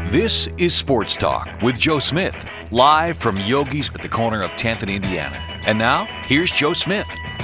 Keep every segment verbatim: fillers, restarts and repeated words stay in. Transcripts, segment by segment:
This is Sports Talk with Joe Smith, live from Yogi's at the corner of tenth and Indiana. And now, here's Joe Smith.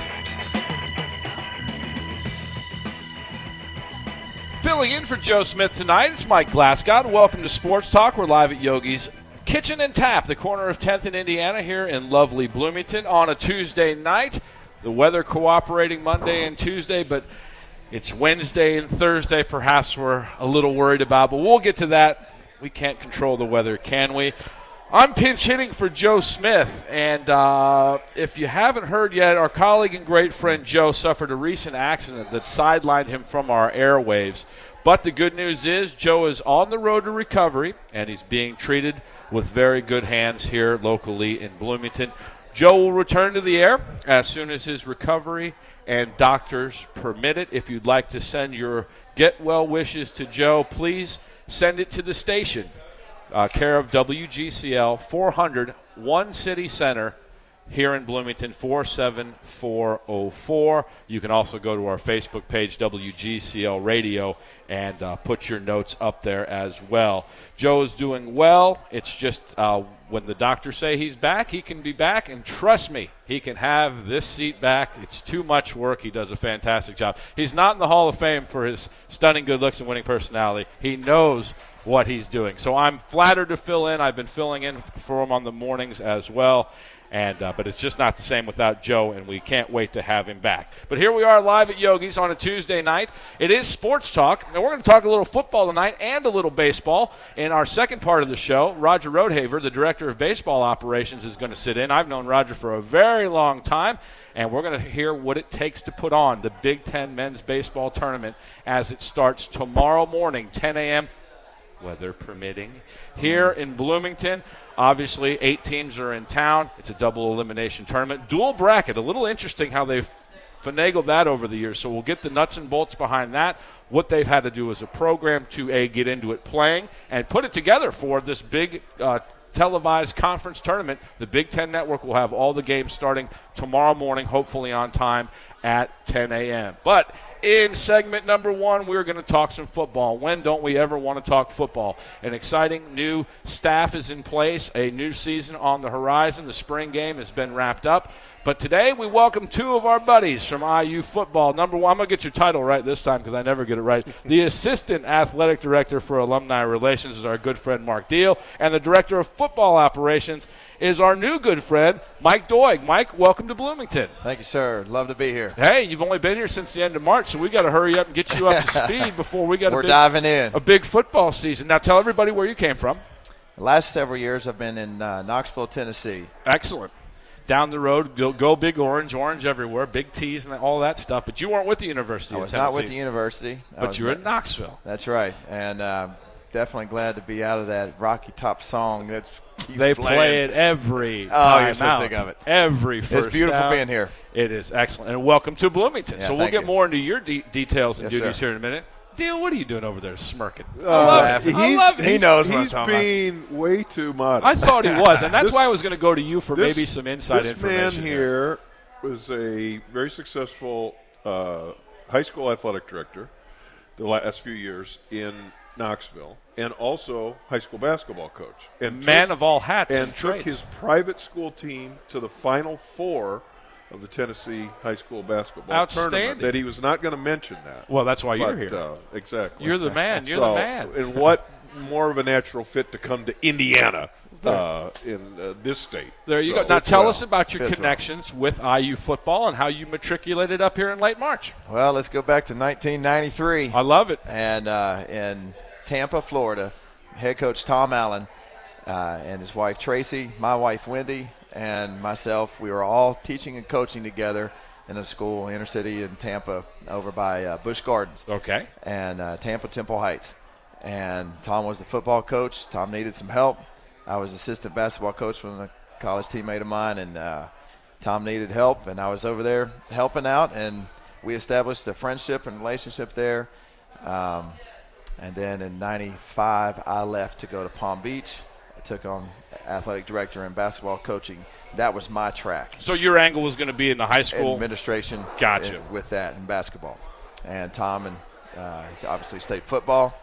Filling in for Joe Smith tonight, it's Mike Glasgow. Welcome to Sports Talk. We're live at Yogi's Kitchen and Tap, the corner of tenth and Indiana here in lovely Bloomington on a Tuesday night. The weather cooperating Monday and Tuesday, but it's Wednesday and Thursday perhaps we're a little worried about, but we'll get to that. We can't control the weather, can we? I'm pinch hitting for Joe Smith, and uh, if you haven't heard yet, our colleague and great friend Joe suffered a recent accident that sidelined him from our airwaves. But the good news is Joe is on the road to recovery, and he's being treated with very good hands here locally in Bloomington. Joe will return to the air as soon as his recovery and doctors permit it. If you'd like to send your get well wishes to Joe, please send it to the station, uh, care of W G C L, four hundred One City Center here in Bloomington, four seven four oh four. You can also go to our Facebook page, W G C L Radio, and uh, put your notes up there as well. Joe is doing well. It's just uh, when the doctors say he's back, he can be back, and trust me, he can have this seat back. It's too much work. He does a fantastic job. He's not in the Hall of Fame for his stunning good looks and winning personality. He knows what he's doing. So I'm flattered to fill in. I've been filling in for him on the mornings as well. And uh, but it's just not the same without Joe, and we can't wait to have him back. But here we are live at Yogi's on a Tuesday night. It is Sports Talk, and we're going to talk a little football tonight and a little baseball. In our second part of the show, Roger Rodehaver, the Director of Baseball Operations, is going to sit in. I've known Roger for a very long time, and we're going to hear what it takes to put on the Big Ten Men's Baseball Tournament as it starts tomorrow morning, ten a.m., weather permitting, here in Bloomington. Obviously, eight teams are in town. It's a double elimination tournament. Dual bracket, a little interesting how they've finagled that over the years. So we'll get the nuts and bolts behind that, what they've had to do as a program to, A, get into it playing, and put it together for this big uh, televised conference tournament. The Big Ten Network will have all the games starting tomorrow morning, hopefully on time at ten a.m. But in segment number one, we're going to talk some football. When don't we ever want to talk football? An exciting new staff is in place, a new season on the horizon. The spring game has been wrapped up. But today we welcome two of our buddies from I U football. Number one, I'm going to get your title right this time because I never get it right. The Assistant Athletic Director for Alumni Relations is our good friend Mark Deal. And the Director of Football Operations is our new good friend, Mike Doig. Mike, welcome to Bloomington. Thank you, sir. Love to be here. Hey, you've only been here since the end of March, so we got to hurry up and get you up to speed before we got We're a big, diving in. a big football season. Now tell everybody where you came from. The last several years I've been in uh, Knoxville, Tennessee. Excellent. Down the road, go, go Big Orange, orange everywhere, big T's and all that stuff. But you weren't with the University I of was Tennessee. not with the university. But you were in Knoxville. That's right. And uh, definitely glad to be out of that Rocky Top song that's keeps They playing. play it every Oh, time you're so out. sick of it. Every first It's beautiful down. being here. It is excellent. And welcome to Bloomington. Yeah, so we'll thank get you. more into your de- details and Yes, duties sir. here in a minute. Deal, what are you doing over there smirking? Uh, I love it. I he's- love it. He knows what I'm He's talking about. being way too modest. I thought he was, and that's This- why I was going to go to you for this- maybe some inside this information. man here was a very successful uh, high school athletic director the last few years in Knoxville, and also high school basketball coach. And Man took, of all hats and and took trades. his private school team to the Final Four of the Tennessee high school basketball Outstanding. tournament. That he was not going to mention that. Well, that's why you're But, here. Uh, exactly. You're the man. You're so, the man. And what more of a natural fit to come to Indiana uh, in uh, this state? There you So, go. Now fits tell well. us about your Fits well. connections with I U football and how you matriculated up here in late March. Well, let's go back to nineteen ninety-three. I love it. And uh, in Tampa, Florida, head coach Tom Allen uh, and his wife Tracy, my wife Wendy, and myself, we were all teaching and coaching together in a school, inner city in Tampa, over by uh, Busch Gardens. Okay. And uh, Tampa Temple Heights. And Tom was the football coach. Tom needed some help. I was assistant basketball coach from a college teammate of mine, and uh, Tom needed help, and I was over there helping out, and we established a friendship and relationship there. Um, and then in ninety-five, I left to go to Palm Beach. I took on athletic director and basketball coaching. That was my track. So your angle was going to be in the high school. Administration. Gotcha. in- with that in basketball. And Tom and uh, obviously state football.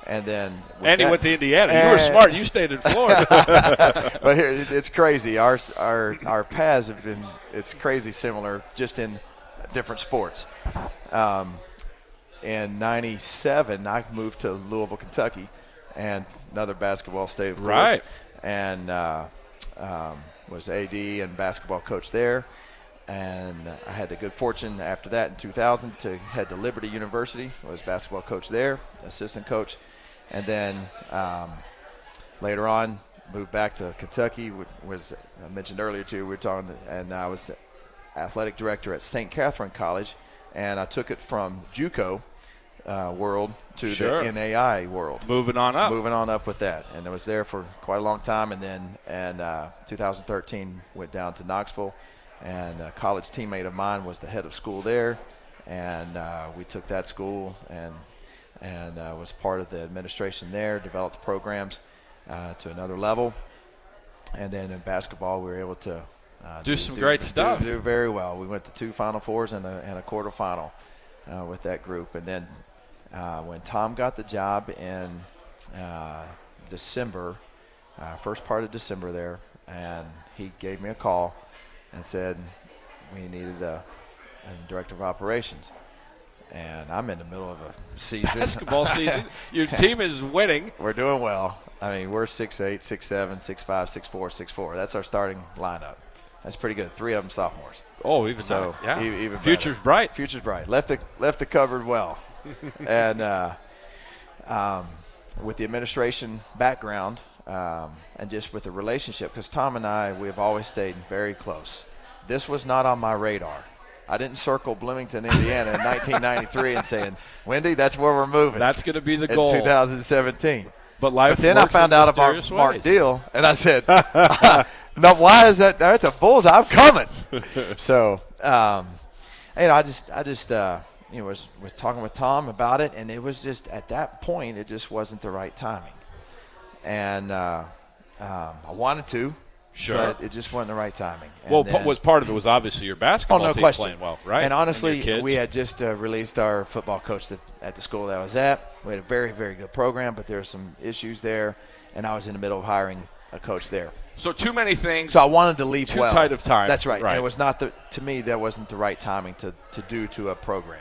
And then and he that, went to Indiana. You were smart. You stayed in Florida. But here, it's crazy. Our our our paths have been it's crazy similar, just in different sports. Um, in ninety-seven, I moved to Louisville, Kentucky, and another basketball state, of course. Right. And uh, um, was A D and basketball coach there. And I had the good fortune after that in two thousand to head to Liberty University. I was basketball coach there, assistant coach. And then um, later on, moved back to Kentucky. Was I mentioned earlier too? We were talking, and I was athletic director at Saint Catherine College, and I took it from JUCO uh, world to Sure. the N A I world. Moving on up. Moving on up with that, and I was there for quite a long time. And then, and uh, two thousand thirteen, went down to Knoxville, and a college teammate of mine was the head of school there, and uh, we took that school and. and uh, was part of the administration there, developed programs uh, to another level. And then in basketball, we were able to uh, do, do some do, great do, stuff. Do, do very well. We went to two Final Fours and a, and a quarterfinal uh, with that group. And then uh, when Tom got the job in uh, December, uh, first part of December there, and he gave me a call and said we needed a, a director of operations. And I'm in the middle of a season. Basketball season. Your team is winning. We're doing well. I mean, we're six eight, six seven, six five, six four, six four. That's our starting lineup. That's pretty good. Three of them sophomores. Oh, even so. Yeah. Even, even Future's better. bright. Future's bright. Left the left the cupboard well. And uh, um, with the administration background um, and just with the relationship, because Tom and I, we have always stayed very close. This was not on my radar. I didn't circle Bloomington, Indiana in nineteen ninety-three and saying, Wendy, that's where we're moving. That's going to be the goal. In two thousand seventeen. But life But then I found out about ways. Mark Deal, and I said, no, why is that? That's a bullseye. I'm coming. So, um, you know, I just, I just, uh, you know, was, was talking with Tom about it, and it was just, at that point, it just wasn't the right timing. And uh, um, I wanted to. Sure. But it just wasn't the right timing. And well, then, was part of it was obviously your basketball oh, no team question. playing well, right? And honestly, and we had just uh, released our football coach that, at the school that I was at. We had a very, very good program, but there were some issues there, and I was in the middle of hiring a coach there. So too many things. So I wanted to leave too well. tight of time. That's right. right. And it was not the to me that wasn't the right timing to, to do to a program.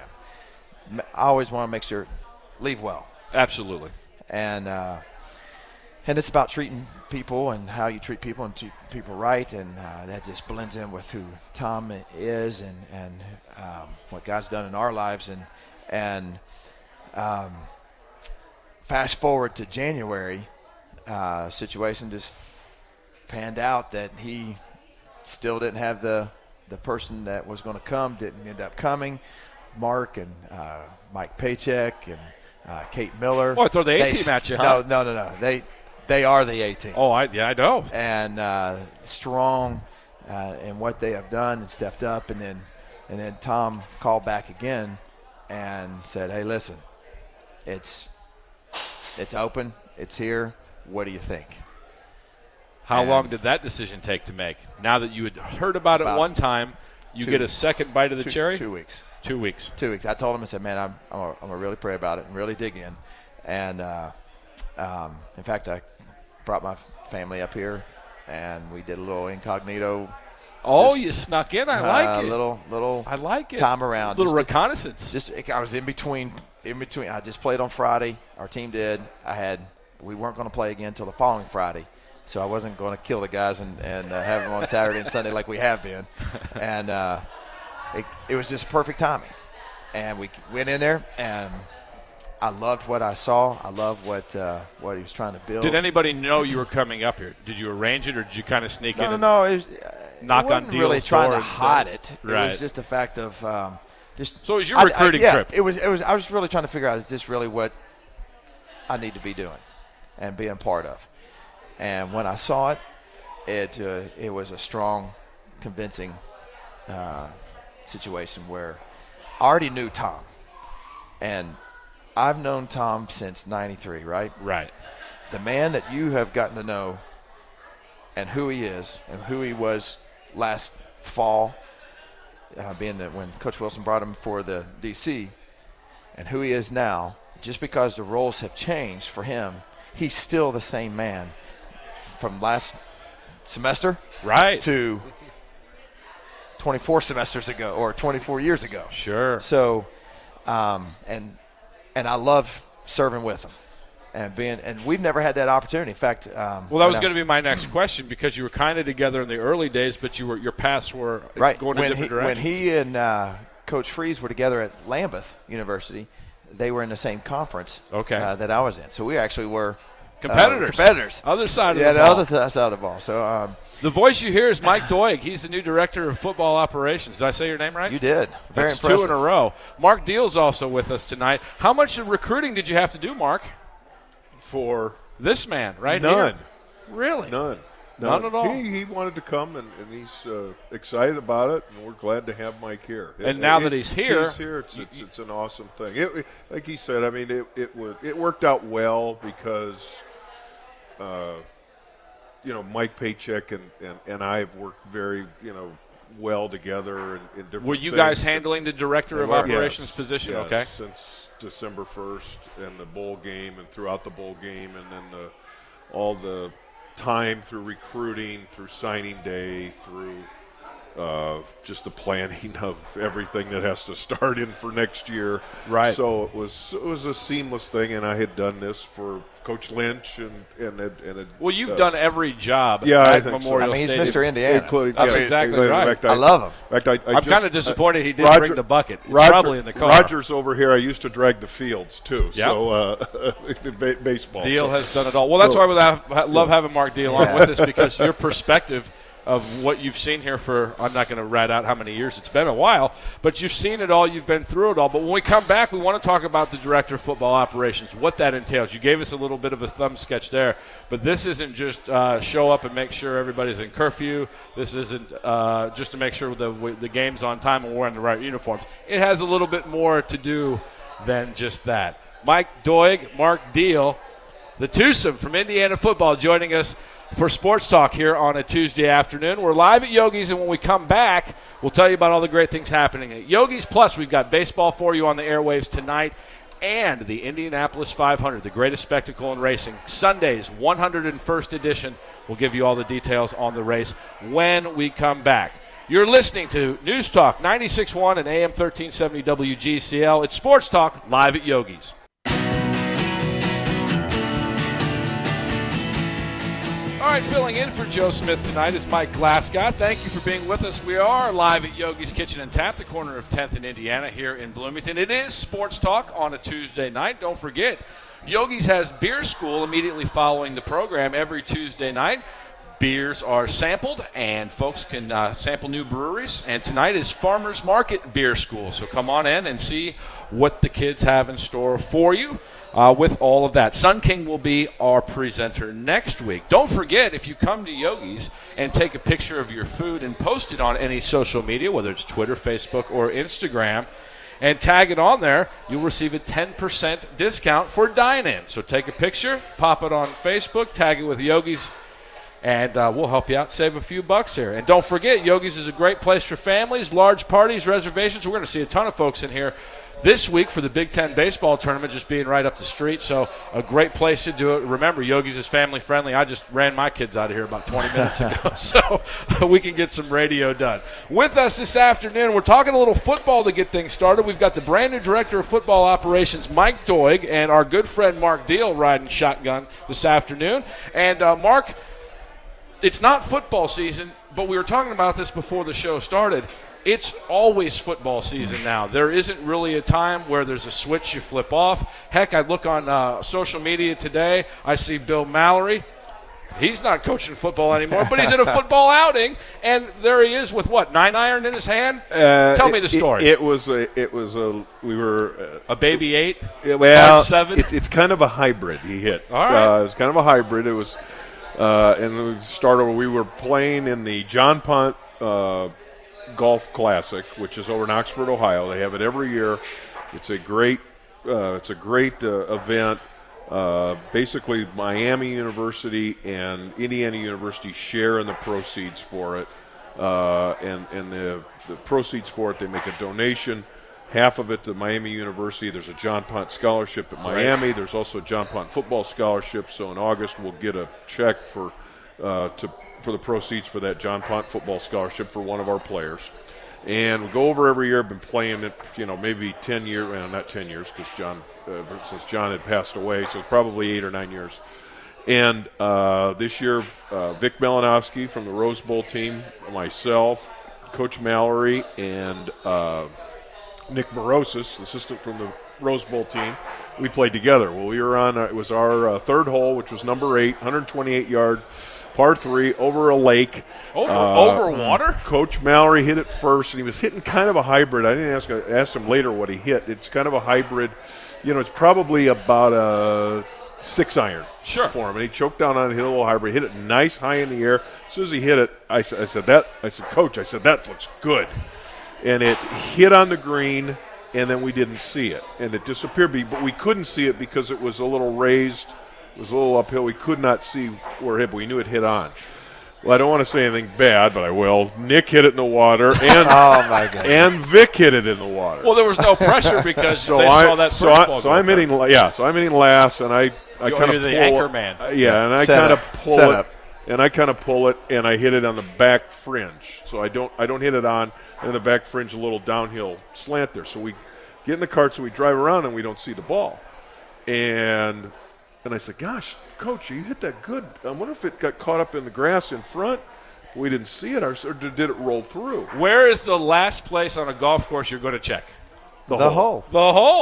I always want to make sure leave well. Absolutely. And uh, and it's about treating people and how you treat people and treat people right, and uh, that just blends in with who Tom is and and um, what God's done in our lives. And and um, fast forward to January, uh, situation just panned out that he still didn't have the the person that was going to come, didn't end up coming. Mark and uh, Mike Paycheck and uh, Kate Miller. Oh, I throw the A They team s- at you, huh? No, no, no, no. They they are the A team. Oh, I, yeah, I know. And uh, strong uh, in what they have done and stepped up. And then and then Tom called back again and said, hey, listen, it's it's open. It's here. What do you think? How And long did that decision take to make? Now that you had heard about, About it one time, you two get a weeks. second bite of the two, cherry? Two weeks. Two weeks. Two weeks. I told him, I said, man, I'm I'm gonna, I'm gonna really pray about it and really dig in. And uh, um, in fact, I brought my family up here, and we did a little incognito. Oh, just, you snuck in. I like uh, it. Little little. I like it. Time around. Little Just- reconnaissance. Just I was in between. In between. I just played on Friday. Our team did. I had. We weren't going to play again until the following Friday. So I wasn't going to kill the guys and, and uh, have them on Saturday and Sunday like we have been. And uh, it, it was just perfect timing. And we went in there, and I loved what I saw. I loved what uh, what he was trying to build. Did anybody know you were coming up here? Did you arrange it, or did you kind of sneak No, in? no, and no. It was, uh, knock it on wasn't really deals' trying to doors, hide uh, it. It right. was just a fact of um, just. So it was your I- I- recruiting yeah, trip. It was. It was. I was really trying to figure out, is this really what I need to be doing and being part of? And when I saw it, it uh, it was a strong, convincing uh, situation where I already knew Tom, and I've known Tom since ninety-three, right? Right. The man that you have gotten to know and who he is and who he was last fall, uh, being that when Coach Wilson brought him for the D C, and who he is now just because the roles have changed for him, he's still the same man from last semester right to twenty-four semesters ago or twenty-four years ago. Sure. So, um, and and I love serving with him. And being, and we've never had that opportunity. In fact, um, well, that was going to be my next question, because you were kind of together in the early days, but you were your paths were right. going in when different he, directions. When he and uh, Coach Freeze were together at Lambeth University, they were in the same conference okay. uh, that I was in. So we actually were competitors. Uh, competitors. Other side of yeah, the ball. the other th- side of the ball. So um, the voice you hear is Mike Doig. He's the new director of football operations. Did I say your name right? You did. Very That's impressive. two in a row. Mark Deal's also with us tonight. How much recruiting did you have to do, Mark? For this man, right none. here? Really? None. None, None at all? He, he wanted to come, and, and he's uh, excited about it, and we're glad to have Mike here. And it, now it, that he's here. He's here. It's, it's, it's an awesome thing. It, it, like he said, I mean, it it, was, it worked out well because, uh, you know, Mike Paycheck and, and, and I have worked very, you know, well together in, in different Were you things. guys handling the director of Yes, operations position? yes, Okay. Since December first and the bowl game and throughout the bowl game, and then the, all the time through recruiting, through signing day, through uh, just the planning of everything that has to start in for next year. Right. So it was it was a seamless thing, and I had done this for Coach Lynch and and it, and it, well, you've uh, done every job yeah, at I think so. Memorial I mean, he's Stadium. Mister Indiana. Including, That's yeah, exactly in right. fact, I love him. In fact, I, I I'm just, kind of disappointed he didn't Roger, bring the bucket. It's Roger, probably in the car. Roger's over here. I used to drag the fields too. Yep. So uh, the ba- baseball. Deal so. has done it all. Well, that's So- why we love, love having Mark Deal on Yeah. with us, because your perspective of what you've seen here for, I'm not going to rat out how many years, it's been a while, but you've seen it all, you've been through it all. But when we come back, we want to talk about the director of football operations, what that entails. You gave us a little bit of a thumb sketch there, but this isn't just uh, show up and make sure everybody's in curfew. This isn't uh, just to make sure the, the game's on time and we're wearing the right uniforms. It has a little bit more to do than just that. Mike Doig, Mark Deal, the twosome from Indiana football, joining us for Sports Talk here on a Tuesday afternoon. We're live at Yogi's, and when we come back, we'll tell you about all the great things happening at Yogi's. Plus, we've got baseball for you on the airwaves tonight, and the Indianapolis five hundred, the greatest spectacle in racing. Sunday's one hundred first edition. We'll give you all the details on the race when we come back. You're listening to News Talk ninety-six point one and A M thirteen seventy W G C L. It's Sports Talk live at Yogi's. All right, filling in for Joe Smith tonight is Mike Glasgow. Thank you for being with us. We are live at Yogi's Kitchen and Tap, the corner of tenth and Indiana here in Bloomington. It is Sports Talk on a Tuesday night. Don't forget, Yogi's has beer school immediately following the program every Tuesday night. Beers are sampled, and folks can uh, sample new breweries. And tonight is Farmers Market Beer School. So come on in and see what the kids have in store for you uh, with all of that. Sun King will be our presenter next week. Don't forget, if you come to Yogi's and take a picture of your food and post it on any social media, whether it's Twitter, Facebook, or Instagram, and tag it on there, you'll receive a ten percent discount for dine-in. So take a picture, pop it on Facebook, tag it with Yogi's, and uh, we'll help you out, save a few bucks here. And don't forget, Yogi's is a great place for families, large parties, reservations. We're going to see a ton of folks in here this week for the Big Ten baseball tournament, just being right up the street. So a great place to do it. Remember, Yogi's is family friendly. I just ran my kids out of here about twenty minutes ago, so we can get some radio done. With us this afternoon, we're talking a little football to get things started. We've got the brand new director of football operations, Mike Doig, and our good friend Mark Deal riding shotgun this afternoon. And uh, Mark, it's not football season, but we were talking about this before the show started. It's always football season now. There isn't really a time where there's a switch you flip off. Heck, I look on uh, social media today. I see Bill Mallory. He's not coaching football anymore, but he's at a football outing, and there he is with what, nine iron in his hand? Uh, Tell it, me the story. It, it was a. It was a. We were uh, a baby eight. well. seven? It's, it's kind of a hybrid. He hit. All right. Uh, it was kind of a hybrid. It was. Uh, and we started. We were playing in the John Punt uh, Golf Classic, which is over in Oxford, Ohio. They have it every year. It's a great. Uh, it's a great uh, event. Uh, basically, Miami University and Indiana University share in the proceeds for it, uh, and and the the proceeds for it, they make a donation half of it to Miami University. There's a John Pont scholarship at Miami. Right. There's also a John Pont football scholarship. So in August we'll get a check for uh, to for the proceeds for that John Pont football scholarship for one of our players. And we go over every year. Been playing it, you know, maybe ten years. Well, not ten years because John, uh, since John had passed away, so probably eight or nine years. And uh, this year, uh, Vic Malinowski from the Rose Bowl team, myself, Coach Mallory, and uh, Nick Morosis, assistant from the Rose Bowl team, we played together. Well, we were on, uh, it was our uh, third hole, which was number eight, one hundred twenty-eight yard, par three, over a lake. Over uh, over water? Coach Mallory hit it first, and he was hitting kind of a hybrid. I didn't ask, I asked him later what he hit. It's kind of a hybrid. You know, it's probably about a six iron sure. for him. And he choked down on it, hit a little hybrid, hit it nice high in the air. As soon as he hit it, I, I said, that, I said, Coach, I said, that looks good. And it hit on the green, and then we didn't see it. And it disappeared, but we couldn't see it because it was a little raised. It was a little uphill. We could not see where it hit, but we knew it hit on. Well, I don't want to say anything bad, but I will. Nick hit it in the water, and oh my God. and Vic hit it in the water. Well, there was no pressure because so they I, saw that first so ball. I, so I'm hitting, yeah. So I'm hitting last, and I, I kind of the pull anchor it, man. uh, yeah, and I Set kind of up. pull Set it, up. and I kind of pull it, and I hit it on the back fringe. So I don't, I don't hit it on, and the back fringe a little downhill slant there. So we get in the cart, so we drive around, and we don't see the ball, and and I said, gosh, Coach, you hit that good. I wonder if it got caught up in the grass in front. We didn't see it, or did it roll through? Where is the last place on a golf course you're going to check? The, the hole. The hole.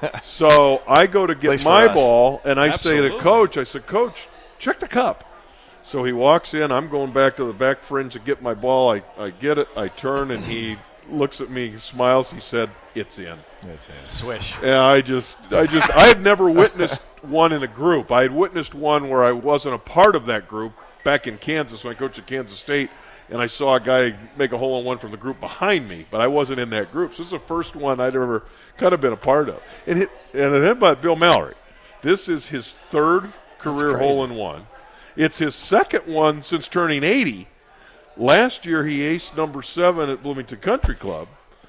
So I go to get Place my for us. ball, and I Absolutely. say to Coach, I said, Coach, check the cup. So he walks in. I'm going back to the back fringe to get my ball. I, I get it. I turn, and he looks at me, smiles. He said, it's in. It's in. Swish. And I just, I just, I had never witnessed one in a group. I had witnessed one where I wasn't a part of that group back in Kansas when I coached at Kansas State, and I saw a guy make a hole-in-one from the group behind me, but I wasn't in that group. So this is the first one I'd ever kind of been a part of. And hit, and then by Bill Mallory. This is his third career hole-in-one. It's his second one since turning eighty. Last year he aced number seven at Bloomington Country Club.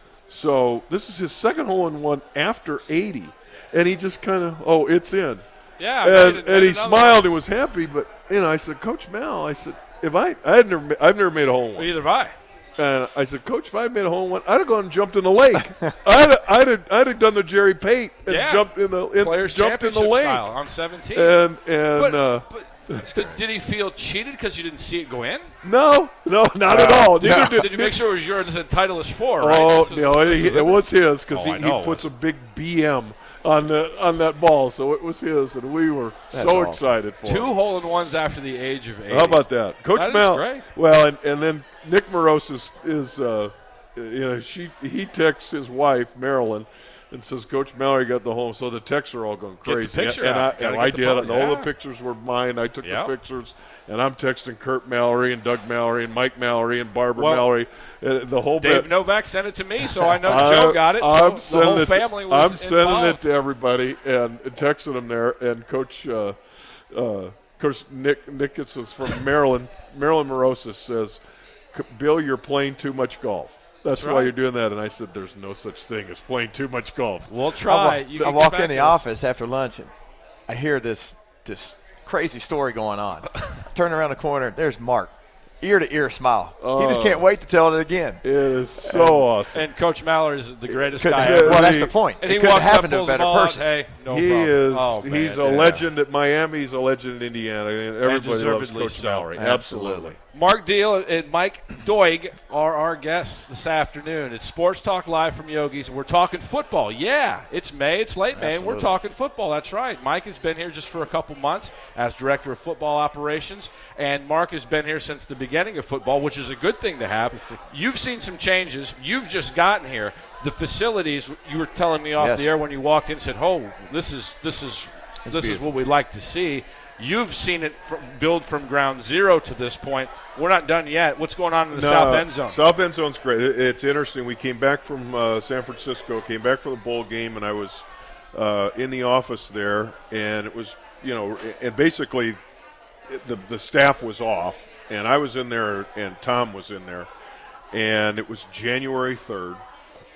So this is his second hole-in-one after eighty. And he just kind of, oh, it's in. Yeah. And, it, and he smiled one. and was happy, but you know, I said, Coach Mal, I said, if I, I had never, I've never made a hole in one. Either have I. And I said, Coach, if I had made a hole in one, I'd have gone and jumped in the lake. I'd, I'd, have, I'd have done the Jerry Pate and yeah. jumped in the, in, Players jumped in the Championship lake style on seventeen. And and but, uh, but did, did he feel cheated because you didn't see it go in? no, no, not at all. Neither No. did, Did you make sure it was yours and title is four? Right? Oh This is- no, this it, is it was his because Oh, I he, know he it puts was. a big B M on the on that ball, so it was his, and we were That's so awesome. excited for two him. hole in ones after the age of eight. How about that, Coach That is Mal? great. Well, and, and then Nick Morosis is, uh, you know, she he texts his wife Marilyn and says, Coach Mallory got the home, so the texts are all going Get the crazy. picture and out. I, Gotta and get I the did, photo, and all yeah. the pictures were mine. I took Yep. the pictures, and I'm texting Kurt Mallory and Doug Mallory and Mike Mallory and Barbara Well, Mallory, uh, the whole Dave bit. Novak sent it to me, so I know I- Joe got it. So I'm the sending whole it to- family was I'm sending involved. it to everybody and, and texting them there. And Coach, uh, uh, Coach Nick Nickets is from Maryland. Maryland Morosis says, Bill, you're playing too much golf. That's, That's why right. you're doing that. And I said, there's no such thing as playing too much golf. We'll I, try. wa- You I can get walk back in the to us. office after lunch and I hear this this crazy story going on. Turn around the corner, there's Mark, ear to ear smile. he just Oh. can't wait to tell it again. It is so awawesome. And Coach Mallory is the greatest Couldn't guy have- ever. well, that's He- the point. And it he couldn't walks up, happen to a pulls them better all out. person. Hey, no he problem. is Oh, he's man, a yeah. legend at Miami. He's a legend in Indiana. And everybody loves deservedly Coach so. Mallory. Absolutely. Mark Deal and Mike Doig are our guests this afternoon. It's Sports Talk Live from Yogi's. We're talking football. Yeah, it's May. It's late May, and we're Absolutely. talking football. That's right. Mike has been here just for a couple months as Director of Football Operations, and Mark has been here since the beginning of football, which is a good thing to have. You've seen some changes. You've just gotten here. The facilities, you were telling me off Yes. the air when you walked in, said, oh, this is this is this is beautiful. what we'd like to see. You've seen it from, build from ground zero to this point. We're not done yet. What's going on in the No, south end zone? South end zone's great. It, it's interesting. We came back from uh, San Francisco, came back from the bowl game, and I was uh, in the office there, and it was, you know, and basically it, the the staff was off, and I was in there, and Tom was in there, and it was January third,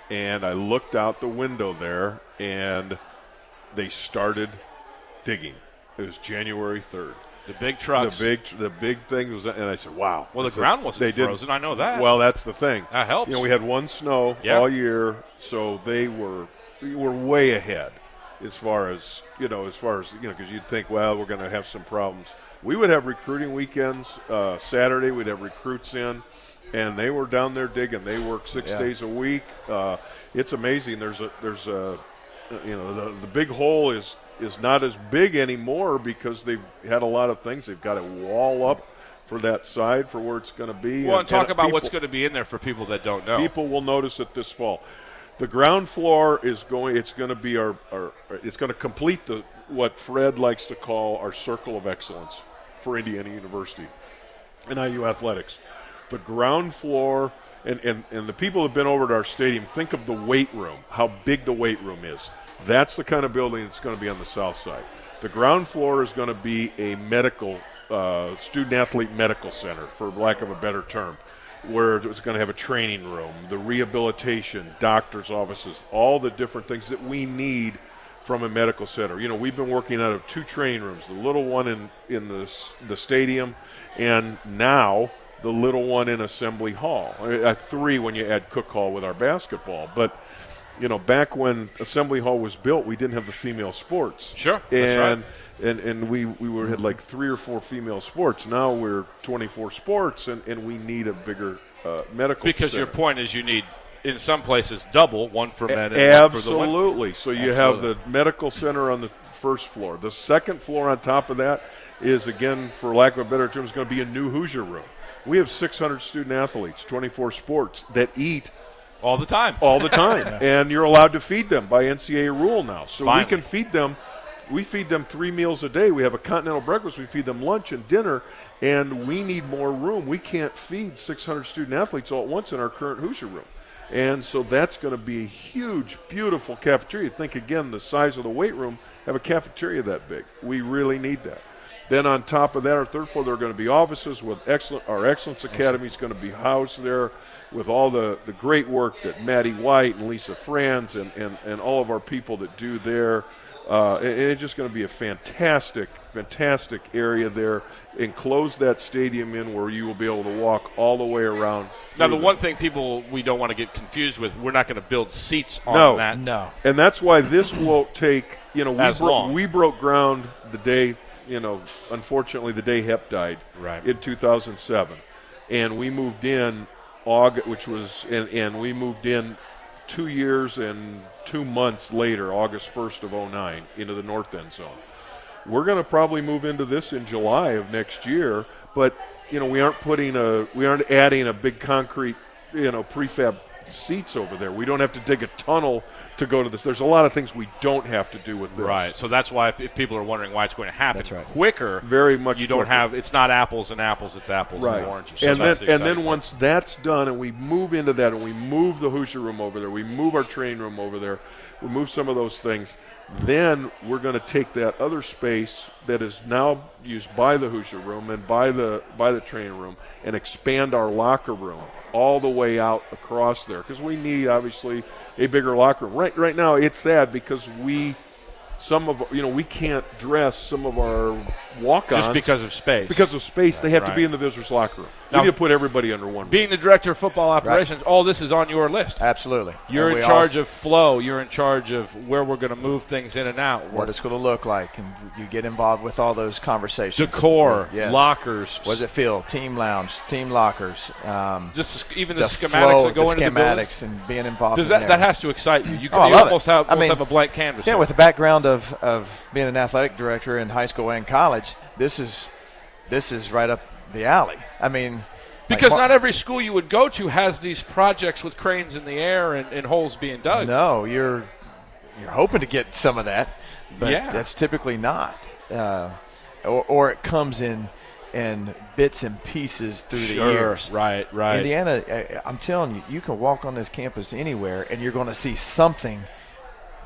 and I looked out the window there, and they started digging. It was January third. The big trucks. The big, the big thing was, and I said, "Wow." Well, the said, ground wasn't they frozen. Didn't. I know that. Well, that's the thing. That helps. You know, we had one snow yeah. all year, so they were we were way ahead as far as you know, as far as you know, because you'd think, well, we're going to have some problems. We would have recruiting weekends. Uh, Saturday, we'd have recruits in, and they were down there digging. They work six yeah. days a week. Uh, it's amazing. There's a there's a you know the the big hole is. is not as big anymore because they've had a lot of things. They've got a wall up for that side for where it's going to be. Well, and, and talk and about people, what's going to be in there for people that don't know. People will notice it this fall. The ground floor is going. It's going to be our. our it's going to complete the what Fred likes to call our circle of excellence for Indiana University and I U athletics. The ground floor. And, and, and the people who have been over to our stadium, think of the weight room, how big the weight room is. That's the kind of building that's going to be on the south side. The ground floor is going to be a medical, uh, student-athlete medical center, for lack of a better term, where it's going to have a training room, the rehabilitation, doctor's offices, all the different things that we need from a medical center. You know, we've been working out of two training rooms, the little one in, in the, the stadium, and now – the little one in Assembly Hall. At three when you add Cook Hall with our basketball. But, you know, back when Assembly Hall was built, we didn't have the female sports. Sure, and, that's right. And, and we, we were had like three or four female sports. Now we're twenty-four sports, and, and we need a bigger uh, medical Because center. your point is you need, in some places, double, one for men and Absolutely. one for the women. Absolutely. So you Absolutely. have the medical center on the first floor. The second floor on top of that is, again, for lack of a better term, is going to be a new Hoosier room. We have six hundred student athletes, twenty-four sports, that eat all the time. All the time. And you're allowed to feed them by N C double A rule now. So Finally. we can feed them. We feed them three meals a day. We have a continental breakfast. We feed them lunch and dinner. And we need more room. We can't feed six hundred student athletes all at once in our current Hoosier room. And so that's going to be a huge, beautiful cafeteria. Think again, the size of the weight room, have a cafeteria that big. We really need that. Then on top of that, our third floor, there are going to be offices with excellent. Our Excellence Academy is going to be housed there with all the, the great work that Maddie White and Lisa Franz and, and, and all of our people that do there. Uh, and it's just going to be a fantastic, fantastic area there. Enclose that stadium in where you will be able to walk all the way around. Now, the one thing people we don't want to get confused with, we're not going to build seats on no, that. No. And that's why this won't take, you know, we, As bro- long. we broke ground the day, you know, unfortunately the day Hep died right. in two thousand seven. And we moved in August, which was, and, and we moved in two years and two months later, August first of oh nine, into the north end zone. We're going to probably move into this in July of next year, but, you know, we aren't putting a, we aren't adding a big concrete, you know, prefab seats over there. We don't have to dig a tunnel to go to this. There's a lot of things we don't have to do with this. Right. So that's why if, if people are wondering why it's going to happen That's right. quicker, very much you don't quicker. have, it's not apples and apples, it's apples right. and oranges. And so then, that's the and then exciting once that's done and we move into that and we move the Hoosier room over there, we move our training room over there, we move some of those things, then we're going to take that other space that is now used by the Hoosier room and by the by the training room and expand our locker room all the way out across there, because we need obviously a bigger locker room. Right right now it's sad because we some of you know we can't dress some of our walk-ons just because of space. because of space. They have Right. to be in the visitors' locker room. Now, we need to put everybody under one roof. Being the director of football operations, all this is on your list. Absolutely. You're And in we charge also- of flow. You're in charge of where we're going to move things in and out. what it's going to look like, and you get involved with all those conversations. Decor, Yes. lockers. What does it feel? Team lounge, team lockers. Um, Just even the, the schematics flow, that go the into the schematics, buildings. and being involved. Does in that there. that has to excite you? You, can, Oh, I you love almost it. have I almost mean, have a blank canvas. Yeah, here. with the background of, of being an athletic director in high school and college, this is this is right up the alley. I mean, because like, not every school you would go to has these projects with cranes in the air and, and holes being dug. No, you're you're hoping to get some of that, but Yeah. that's typically not, uh, or, or it comes in in bits and pieces through Sure. the years. Right, right. Indiana, I- I'm telling you, you can walk on this campus anywhere, and you're going to see something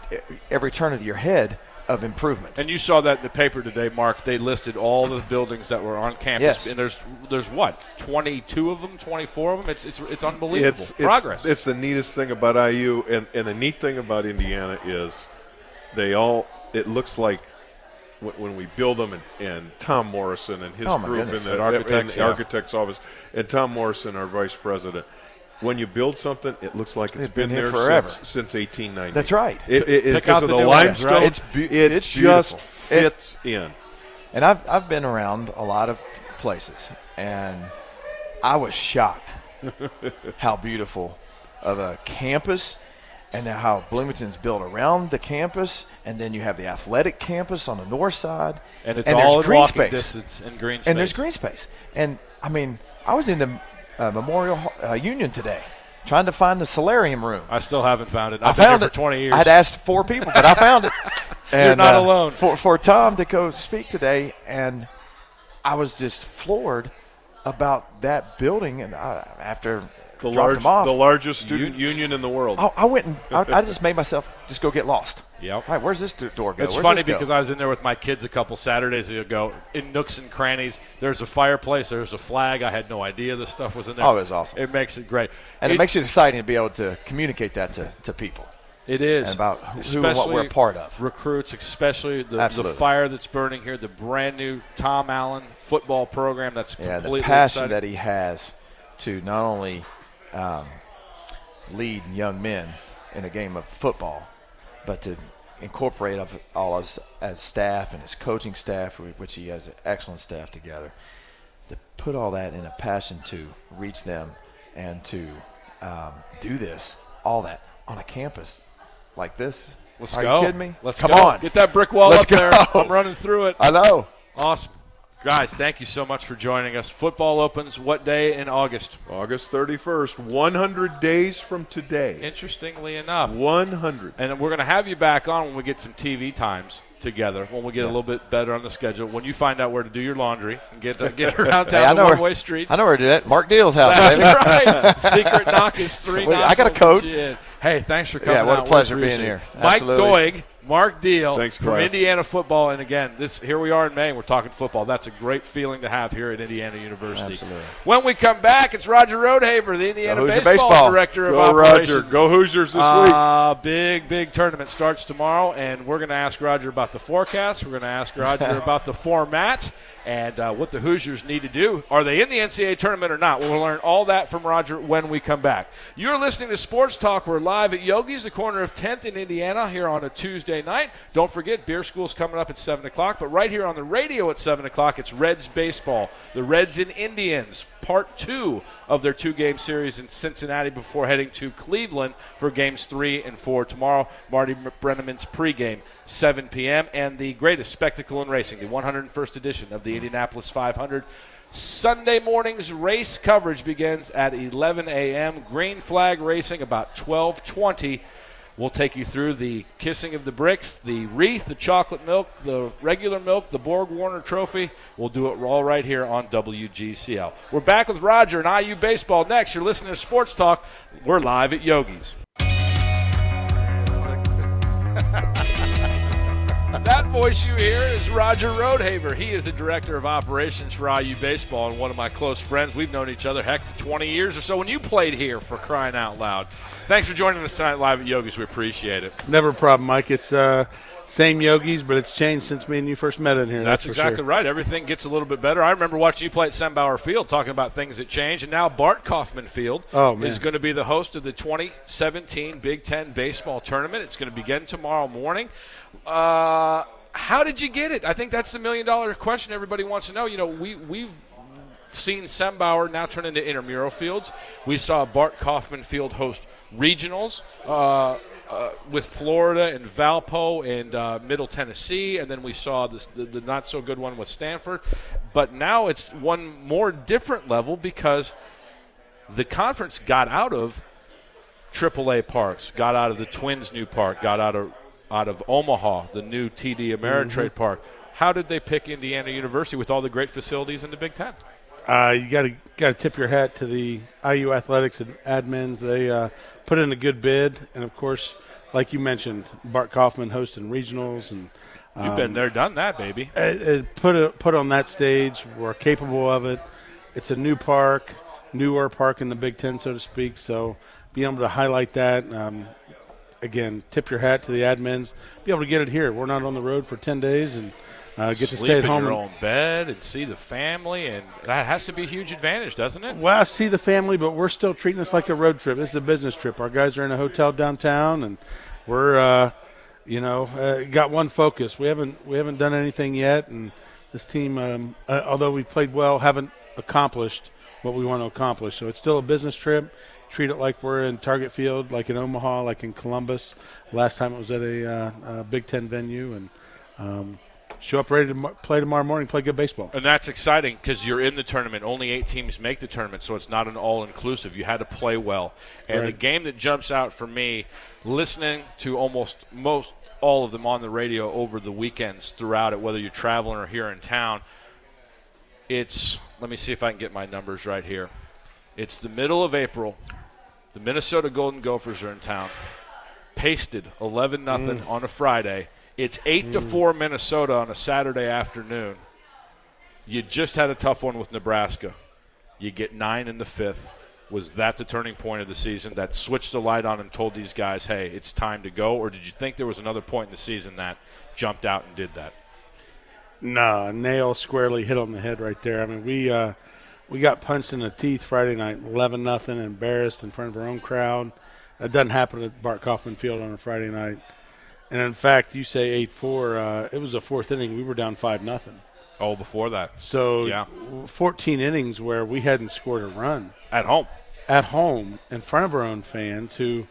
every turn of your head of improvement. And you saw that in the paper today, Mark. They listed all the buildings that were on campus, Yes. and there's there's what, twenty-two of them, twenty-four of them. It's it's it's unbelievable It's, progress. It's, it's the neatest thing about I U, and, and the neat thing about Indiana is they all. It looks like w- when we build them, and, and Tom Morrison and his Oh, my group in goodness. the, At Architects, in the yeah. architect's office, and Tom Morrison, our vice president. When you build something, it looks like it's It's been been, here there forever. since, since eighteen ninety. That's right. It, it, Pick because out of the the new ones, limestone, right? It's be- it it's just beautiful. fits in. And I've I've been around a lot of places, and I was shocked how beautiful of a campus, and how Bloomington's built around the campus, and then you have the athletic campus on the north side, and it's and all there's in green walking space, distance and green space. and there's green space. And I mean, I was in the uh, Memorial uh, Union today, trying to find the solarium room. I still haven't found it. I I've been found here it for twenty years. I'd asked four people, but I found it. And, You're not uh, alone. For for Tom to go speak today, and I was just floored about that building. And I, after The, dropped large, him off, the largest student union in the world. I, I went and I, I just made myself just go get lost. Yep. Right, where's this do- door go? It's Where's funny this go? because I was in there with my kids a couple Saturdays ago in nooks and crannies. There's a fireplace. There's a flag. I had no idea this stuff was in there. Oh, it was awesome. It makes it great. and it, makes it exciting to be able to communicate that to, to people. It is. And about who and what we're a part of. Recruits, especially the, the Absolutely. fire that's burning here, the brand new Tom Allen football program that's Yeah, completely the passion exciting. that he has to not only um, lead young men in a game of football, but to incorporate of all as as staff and his coaching staff, which he has an excellent staff together, to put all that in a passion to reach them and to um, do this, all that on a campus like this. Let's Are go. you kidding me? Let's Come go. on. Get that brick wall Let's up there. go. I'm running through it. I know. Awesome. Guys, thank you so much for joining us. Football opens what day in August? August thirty-first, one hundred days from today. Interestingly enough. one hundred. And we're going to have you back on when we get some T V times together, when we get a little bit better on the schedule, when you find out where to do your laundry and get get around town Hey, I the know where- one-way streets. I know where to do that. Mark Deal's house. That's baby. right. Secret knock is three Wait, knocks. I got a will code. get you in. Hey, thanks for coming Yeah, what a out. We pleasure being appreciate here. it. Mike Absolutely. Doig, Mark Deal Thanks, from class. Indiana football. And again, this here we are in May, and we're talking football. That's a great feeling to have here at Indiana University. Absolutely. When we come back, it's Roger Roadhaver, the Indiana Hoosier baseball, baseball. director of Go operations. Roger. Go Hoosiers this week. Uh, big, big tournament starts tomorrow, and we're going to ask Roger about the forecast. We're going to ask Roger about the format and uh, what the Hoosiers need to do. Are they in the N C double A tournament or not? We'll learn all that from Roger when we come back. You're listening to Sports Talk. We're live at Yogi's, the corner of tenth in Indiana, here on a Tuesday night. Don't forget, Beer School's coming up at seven o'clock, but right here on the radio at seven o'clock, it's Reds Baseball. The Reds and Indians, part two of their two-game series in Cincinnati before heading to Cleveland for games three and four tomorrow. Marty Brenneman's pregame, seven p.m., and the greatest spectacle in racing, the one hundred first edition of the Indianapolis five hundred. Sunday morning's race coverage begins at eleven a.m. Green Flag Racing about twelve twenty. We'll take you through the kissing of the bricks, the wreath, the chocolate milk, the regular milk, the Borg Warner Trophy. We'll do it all right here on W G C L. We're back with Roger and I U Baseball next. You're listening to Sports Talk. We're live at Yogi's. That voice you hear is Roger Roadhaver. He is the director of operations for I U Baseball and one of my close friends. We've known each other, heck, for twenty years or so when you played here, for crying out loud. Thanks for joining us tonight live at Yogi's. We appreciate it. Never a problem, Mike. It's uh, same Yogi's, but it's changed since me and you first met in here. That's, That's, for exactly sure. right. Everything gets a little bit better. I remember watching you play at Sembauer Field, talking about things that change, and now Bart Kaufman Field Oh, man. is going to be the host of the twenty seventeen Big Ten Baseball Tournament. It's going to begin tomorrow morning. Uh, how did you get it? I think that's the million-dollar question everybody wants to know. You know, we, we've seen Sembauer now turn into intramural fields. We saw Bart Kaufman Field host regionals uh, uh, with Florida and Valpo and uh, Middle Tennessee, and then we saw this, the, the not-so-good one with Stanford. But now it's one more different level because the conference got out of triple A parks, got out of the Twins' new park, got out of out of Omaha, the new T D Ameritrade Mm-hmm. Park. How did they pick Indiana University with all the great facilities in the Big Ten? Uh, you got to got to tip your hat to the I U athletics and admins. They uh, put in a good bid, and of course, like you mentioned, Bart Kaufman hosting regionals, and um, You've been there, done that, baby. It, it put it put on that stage. We're capable of it. It's a new park, newer park in the Big Ten, so to speak. So being able to highlight that, um, again, tip your hat to the admins. Be able to get it here. We're not on the road for ten days and. Uh, get Sleep to stay at in home your and, own bed and see the family, and that has to be a huge advantage, doesn't it? Well, I see the family, but we're still treating this like a road trip. This is a business trip. Our guys are in a hotel downtown, and we're, uh, you know, uh, got one focus. We haven't we haven't done anything yet, and this team, um, uh, although we played well, haven't accomplished what we want to accomplish. So it's still a business trip. Treat it like we're in Target Field, like in Omaha, like in Columbus. Last time it was at a, uh, a Big Ten venue, and um, show up ready to m- play tomorrow morning, play good baseball. And that's exciting because you're in the tournament. Only eight teams make the tournament, so it's not an all-inclusive. You had to play well. And right. the game that jumps out for me, listening to almost most all of them on the radio over the weekends throughout it, whether you're traveling or here in town, it's – let me see if I can get my numbers right here. It's the middle of April. The Minnesota Golden Gophers are in town. Pasted eleven nothing mm. on a Friday. It's eight to four Minnesota on a Saturday afternoon. You just had a tough one with Nebraska. You get nine in the fifth. Was that the turning point of the season that switched the light on and told these guys, hey, it's time to go? Or did you think there was another point in the season that jumped out and did that? No, nail squarely hit on the head right there. I mean, we uh, we got punched in the teeth Friday night, eleven nothing, embarrassed in front of our own crowd. That doesn't happen at Bart Kaufman Field on a Friday night. And, in fact, you say eight four. Uh, it was the fourth inning. We were down five nothing. Oh, before that. So, yeah. fourteen innings where we hadn't scored a run. At home. At home, in front of our own fans who,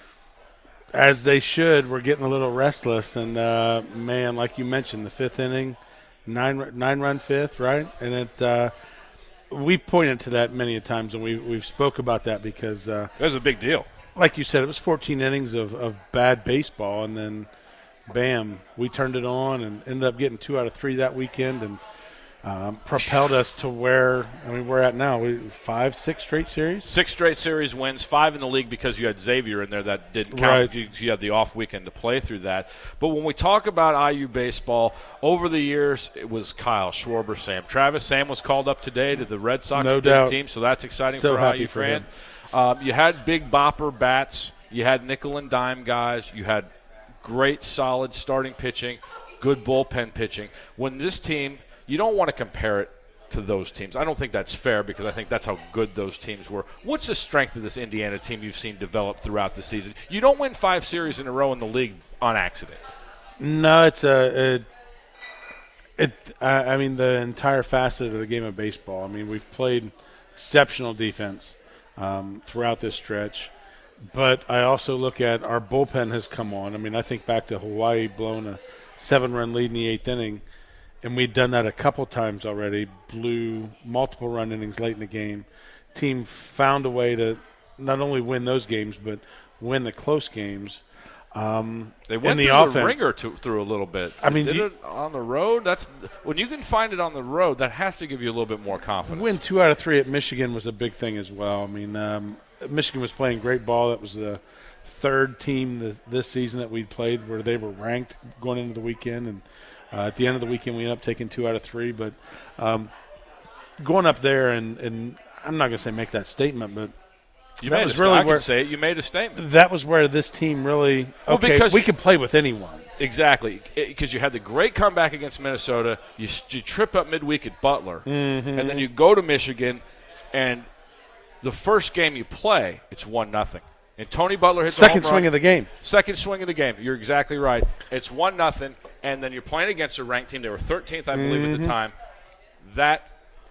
as they should, were getting a little restless. And, uh, man, like you mentioned, the fifth inning, nine, nine-run fifth, right? And it uh, we've pointed to that many a times, and we, we've spoke about that because uh, – it was a big deal. Like you said, it was fourteen innings of, of bad baseball, and then, bam, we turned it on and ended up getting two out of three that weekend and um, propelled us to where, I mean, we're at now. We five, six straight series? Six straight series wins, five in the league because you had Xavier in there that didn't count. Right. You, you had the off weekend to play through that. But when we talk about I U baseball, over the years, it was Kyle, Schwarber, Sam. Travis, Sam was called up today to the Red Sox no big doubt. team, so that's exciting so for happy I U for fan. him. Um, you had big bopper bats. You had nickel and dime guys. You had great, solid starting pitching, good bullpen pitching. When this team, you don't want to compare it to those teams. I don't think that's fair because I think that's how good those teams were. What's the strength of this Indiana team you've seen develop throughout the season? You don't win five series in a row in the league on accident. No, it's a, a it. I, I mean, the entire facet of the game of baseball. I mean, we've played exceptional defense um, throughout this stretch, but I also look at our bullpen has come on. I mean, I think back to Hawaii blowing a seven-run lead in the eighth inning, and we'd done that a couple times already. Blew multiple run innings late in the game. Team found a way to not only win those games, but win the close games. Um, they went in through the the offense. ringer to, through a little bit. I mean, did you, it on the road. That's when you can find it on the road. That has to give you a little bit more confidence. Win two out of three at Michigan was a big thing as well. I mean, um, Michigan was playing great ball. That was the third team the, this season that we'd played where they were ranked going into the weekend, and uh, at the end of the weekend we ended up taking two out of three. But um, going up there and, and I'm not going to say make that statement, but you that made was a st- really I where, can say it. You made a statement. That was where this team really well, okay. Because we could play with anyone. Exactly, because you had the great comeback against Minnesota. You, you trip up midweek at Butler, mm-hmm. and then you go to Michigan, and the first game you play, it's one nothing. And Tony Butler hits second a home swing run. of the game. Second swing of the game. You're exactly right. It's one nothing, and then you're playing against a ranked team. They were thirteenth, I believe, mm-hmm. at the time. That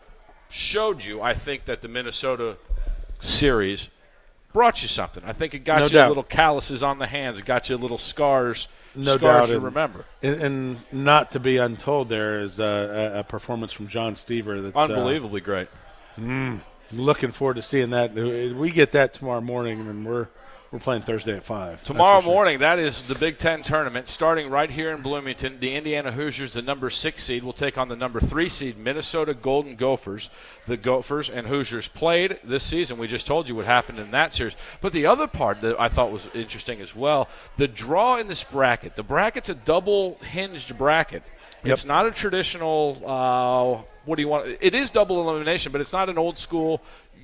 showed you, I think, that the Minnesota series brought you something. I think it got no you doubt. a little calluses on the hands. It got you little scars, no scars doubt. to and, remember. And, and not to be untold, there is a, a, a performance from John Stever that's unbelievably uh, great. Mm, looking forward to seeing that. We get that tomorrow morning, and then we're we're playing Thursday at five. Tomorrow sure. morning, that is the Big Ten tournament starting right here in Bloomington. The Indiana Hoosiers, the number six seed, will take on the number three seed Minnesota Golden Gophers. The Gophers and Hoosiers played this season. We just told you what happened in that series. But the other part that I thought was interesting as well, the draw in this bracket. The bracket's a double-hinged bracket. Yep. It's not a traditional, uh, what do you want? It is double elimination, but it's not an old school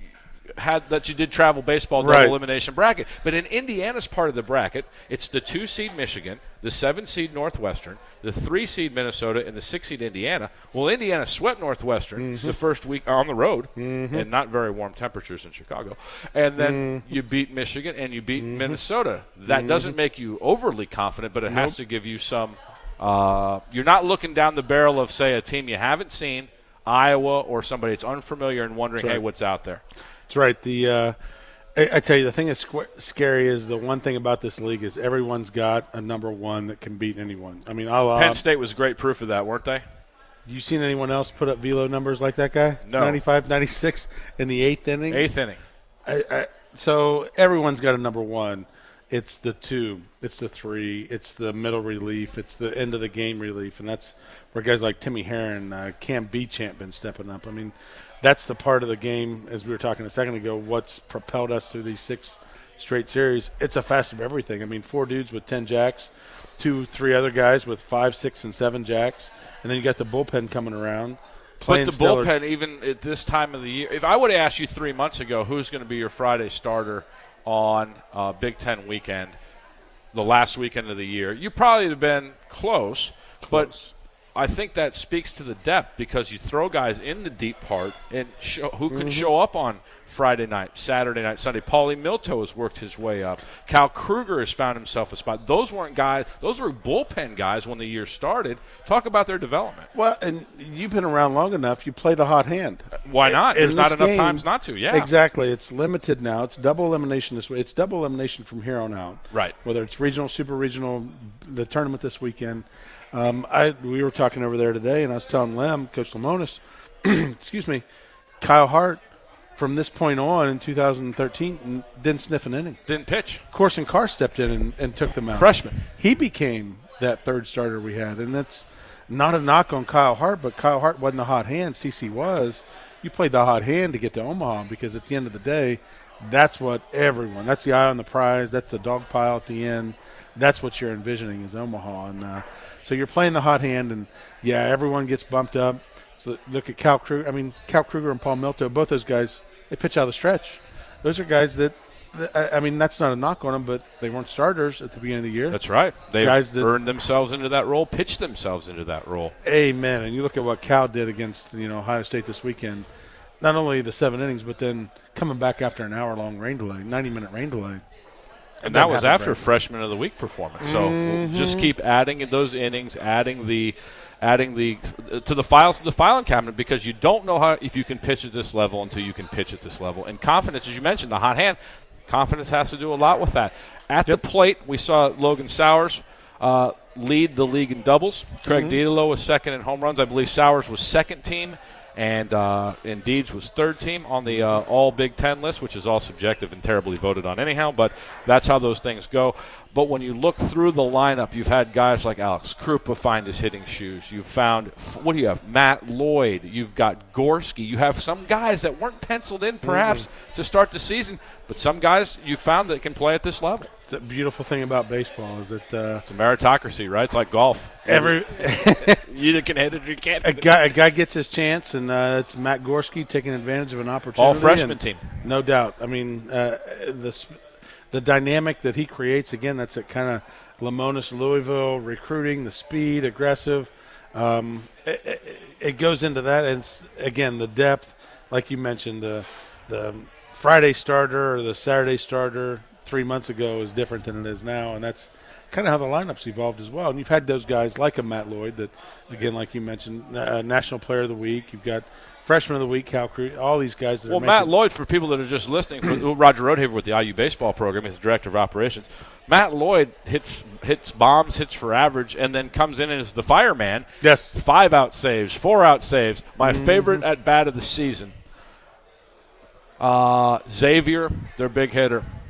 had that you did travel baseball double right. elimination bracket. But in Indiana's part of the bracket, it's the two seed Michigan, the seven seed Northwestern, the three seed Minnesota, and the six seed Indiana. Well, Indiana swept Northwestern mm-hmm. the first week on the road, mm-hmm. and not very warm temperatures in Chicago. And then mm-hmm. you beat Michigan and you beat mm-hmm. Minnesota. That mm-hmm. doesn't make you overly confident, but it nope. has to give you some. Uh, you're not looking down the barrel of, say, a team you haven't seen, Iowa, or somebody that's unfamiliar and wondering, right. hey, what's out there? That's right. The uh, I, I tell you, the thing that's squ- scary is the one thing about this league is everyone's got a number one that can beat anyone. I mean, I'll, uh, Penn State was great proof of that, weren't they? You seen anyone else put up velo numbers like that guy? No. ninety-five, ninety-six in the eighth inning? Eighth inning. I, I, so everyone's got a number one. It's the two. It's the three. It's the middle relief. It's the end of the game relief. And that's where guys like Timmy Herron, uh, Cam Beechamp been stepping up. I mean, that's the part of the game, as we were talking a second ago, what's propelled us through these six straight series. It's a fast of everything. I mean, four dudes with ten jacks, two, three other guys with five, six, and seven jacks. And then you got the bullpen coming around. But the stellar. bullpen, even at this time of the year, if I would have asked you three months ago who's going to be your Friday starter on uh, Big Ten weekend, the last weekend of the year, you probably would have been close, close. But I think that speaks to the depth because you throw guys in the deep part and show, who can mm-hmm. show up on Friday night, Saturday night, Sunday. Paulie Milto has worked his way up. Cal Kruger has found himself a spot. Those weren't guys. Those were bullpen guys when the year started. Talk about their development. Well, and you've been around long enough. You play the hot hand. Why not? In There's not enough game, times not to. Yeah, exactly. It's limited now. It's double elimination this way. It's double elimination from here on out. Right. Whether it's regional, super regional, the tournament this weekend. Um, I we were talking over there today, and I was telling Lem, Coach Lemonis, excuse me, Kyle Hart, from this point on in two thousand thirteen, didn't sniff an inning. Didn't pitch. Corson Carr stepped in and, and took them out. Freshman. He became that third starter we had, and that's not a knock on Kyle Hart, but Kyle Hart wasn't a hot hand. C C was. You played the hot hand to get to Omaha because at the end of the day, that's what everyone, that's the eye on the prize, that's the dog pile at the end. That's what you're envisioning is Omaha. And uh, so you're playing the hot hand, and, yeah, everyone gets bumped up. So look at Cal Kruger. I mean, Cal Kruger and Paul Milto, both those guys, they pitch out of the stretch. Those are guys that, I mean, that's not a knock on them, but they weren't starters at the beginning of the year. That's right. They guys earned themselves into that role, pitched themselves into that role. Amen. And you look at what Cal did against, you know, Ohio State this weekend. Not only the seven innings, but then coming back after an hour-long rain delay, ninety-minute rain delay. And that was after Freshman of the Week performance. So mm-hmm. we'll just keep adding in those innings, adding the, adding the to the files to the filing cabinet because you don't know how if you can pitch at this level until you can pitch at this level. And confidence, as you mentioned, the hot hand, confidence has to do a lot with that. At yep. the plate, we saw Logan Sowers uh, lead the league in doubles. Craig mm-hmm. Dietelo was second in home runs. I believe Sowers was second team. And uh, Deeds was third team on the uh, all Big Ten list, which is all subjective and terribly voted on anyhow, but that's how those things go. But when you look through the lineup, you've had guys like Alex Krupa find his hitting shoes. You've found, what do you have, Matt Lloyd. You've got Gorski. You have some guys that weren't penciled in perhaps mm-hmm. to start the season, but some guys you found that can play at this level. It's a beautiful thing about baseball is that uh, it's a meritocracy, right? It's like golf. Every you either can hit it or you can't. A hit guy, it. a guy gets his chance, and uh, it's Matt Gorski taking advantage of an opportunity. All freshman team, no doubt. I mean, uh, the the dynamic that he creates again. That's a kind of Lemonis Louisville recruiting, the speed, aggressive. Um, it, it, it goes into that, and it's, again the depth, like you mentioned, the the Friday starter or the Saturday starter three months ago is different than it is now, and that's kind of how the lineup's evolved as well. And you've had those guys like a Matt Lloyd that, again, like you mentioned, uh, National Player of the Week. You've got Freshman of the Week, Cal Crew, all these guys that well, are making – Well, Matt Lloyd, for people that are just listening, for Roger Roadhaver with the I U baseball program, he's the director of operations. Matt Lloyd hits hits bombs, hits for average, and then comes in as the fireman. Yes. Five-out saves, four-out saves. My mm-hmm. favorite at-bat of the season, uh, Xavier, their big hitter.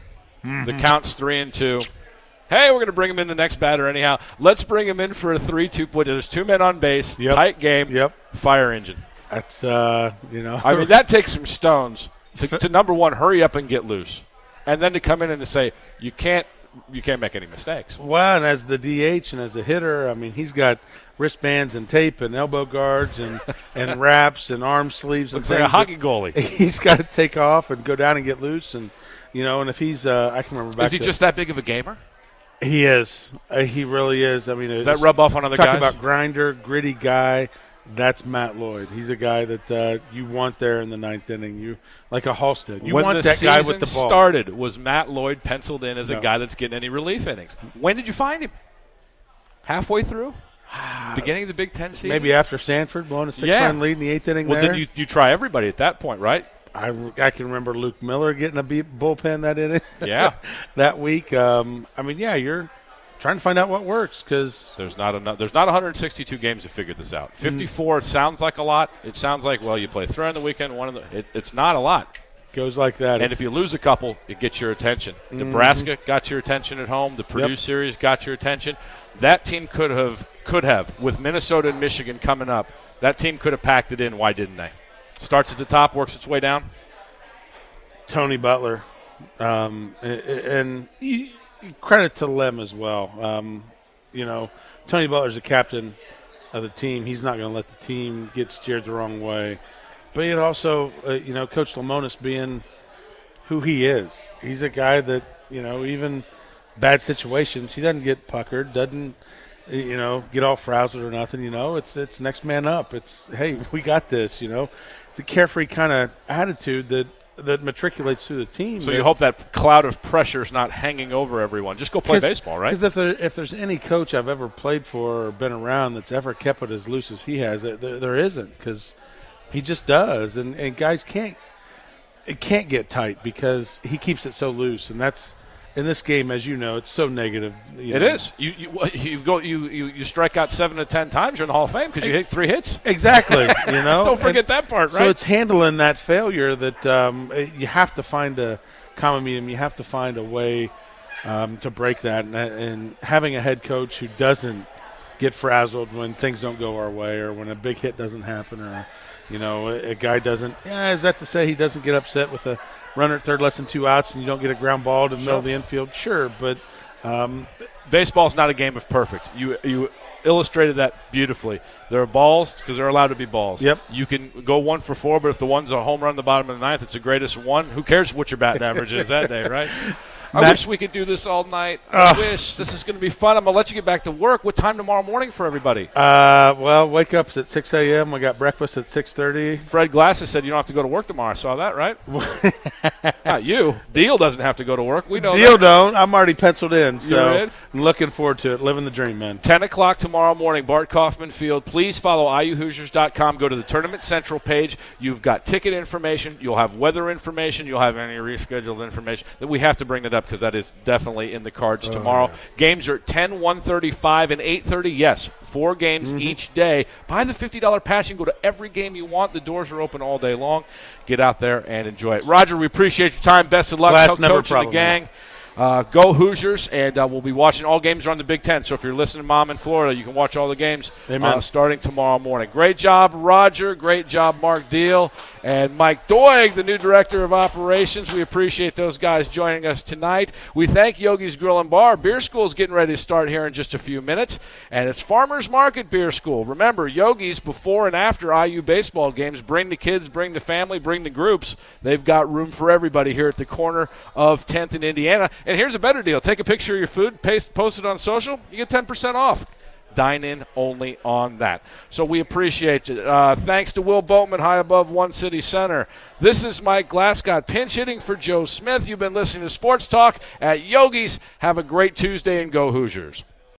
Mm-hmm. The count's three and two. Hey, we're going to bring him in the next batter anyhow. Let's bring him in for a three two. There's two men on base. Yep. Tight game. Yep. Fire engine. That's, uh, you know. I mean, that takes some stones to, to, number one, hurry up and get loose. And then to come in and to say, you can't you can't make any mistakes. Well, and as the D H and as a hitter, I mean, he's got wristbands and tape and elbow guards and, and wraps and arm sleeves. Looks and like a hockey that goalie. He's got to take off and go down and get loose. And, you know, and if he's, uh, I can remember back Is he to, just that big of a gamer? He is. Uh, he really is. I mean, does that rub off on other talk guys? Talk about grinder, gritty guy. That's Matt Lloyd. He's a guy that uh, you want there in the ninth inning. You like a Halstead. You when want the that guy with the ball. Started, was Matt Lloyd penciled in as No. a guy that's getting any relief innings? When did you find him? Halfway through? Beginning of the Big Ten season? Maybe after Sanford blowing a six-run Yeah. lead in the eighth inning. Well, there. then you you try everybody at that point, right? I, I can remember Luke Miller getting a beat bullpen that inning. Yeah. that week. Um, I mean, yeah, you're trying to find out what works because There's not enough. There's not one hundred sixty-two games to figure this out. fifty-four it sounds like a lot. It sounds like, well, you play three on the weekend, one in the. It, it's not a lot. goes like that. And It's- if you lose a couple, it gets your attention. Nebraska got your attention at home. The Purdue Yep. series got your attention. That team could have, could have, with Minnesota and Michigan coming up, that team could have packed it in. Why didn't they? Starts at the top, works its way down. Tony Butler, um, and, and you, you credit to Lem as well. Um, you know, Tony Butler's the captain of the team. He's not going to let the team get steered the wrong way. But it also, uh, you know, Coach Lemonis being who he is. He's a guy that, you know, even bad situations, he doesn't get puckered, doesn't, you know, get all frazzled or nothing. You know, it's it's next man up. It's, hey, we got this. You know, the carefree kind of attitude that. that matriculates through the team. So you hope that cloud of pressure is not hanging over everyone. Just go play baseball, right? Because if, there, if there's any coach I've ever played for or been around that's ever kept it as loose as he has, there, there isn't, because he just does. And, and guys can't it can't get tight because he keeps it so loose. And that's, in this game, as you know, it's so negative. You it know. is. You you you go you, you you strike out seven to ten times. You're in the Hall of Fame because you hit three hits. Exactly. You know, Don't forget and that part, right? So it's handling that failure that um, you have to find a common medium. You have to find a way um, to break that, and, and having a head coach who doesn't get frazzled when things don't go our way or when a big hit doesn't happen or you know a, a guy doesn't. Yeah, is that to say he doesn't get upset with a runner at third, less than two outs, and you don't get a ground ball to the Sure. middle of the infield? Sure, but um, baseball's not a game of perfect. You you illustrated that beautifully. There are balls because they're allowed to be balls. Yep. You can go one for four, but if the one's a home run in the bottom of the ninth, it's the greatest one. Who cares what your batting average is that day, right? I Matt- wish we could do this all night. I Ugh. wish. This is going to be fun. I'm going to let you get back to work. What time tomorrow morning for everybody? uh, well, wake up's at six a.m. We got breakfast at six thirty. Fred Glasses said you don't have to go to work tomorrow. I saw that, right? Not you. Deal doesn't have to go to work. We know Deal that. don't. I'm already penciled in, so You're in? I'm looking forward to it. Living the dream, man. ten o'clock tomorrow morning, Bart Kaufman Field. Please follow I U Hoosiers dot com. Go to the Tournament Central page. You've got ticket information. You'll have weather information. You'll have any rescheduled information. That we have to bring that up because that is definitely in the cards tomorrow. yeah. Games are at ten, one thirty-five, and eight thirty. Yes, four games each day. Buy the fifty dollars pass. You can go to every game you want. The doors are open all day long. Get out there and enjoy it. Roger, we appreciate your time. Best of luck, Glass Co- never coach and the problem, gang. Uh, go Hoosiers, and uh, we'll be watching all games around the Big Ten. So if you're listening, Mom, in Florida, you can watch all the games Amen. uh, starting tomorrow morning. Great job, Roger. Great job, Mark Deal. And Mike Doig, the new Director of Operations. We appreciate those guys joining us tonight. We thank Yogi's Grill and Bar. Beer School is getting ready to start here in just a few minutes. And it's Farmers Market Beer School. Remember, Yogi's before and after I U baseball games. Bring the kids, bring the family, bring the groups. They've got room for everybody here at the corner of tenth and Indiana. And here's a better deal. Take a picture of your food, paste, post it on social. You get ten percent off. Dine in only on that. So we appreciate it. Uh, thanks to Will Boatman, high above One City Center. This is Mike Glasgow, pinch hitting for Joe Smith. You've been listening to Sports Talk at Yogi's. Have a great Tuesday and go Hoosiers.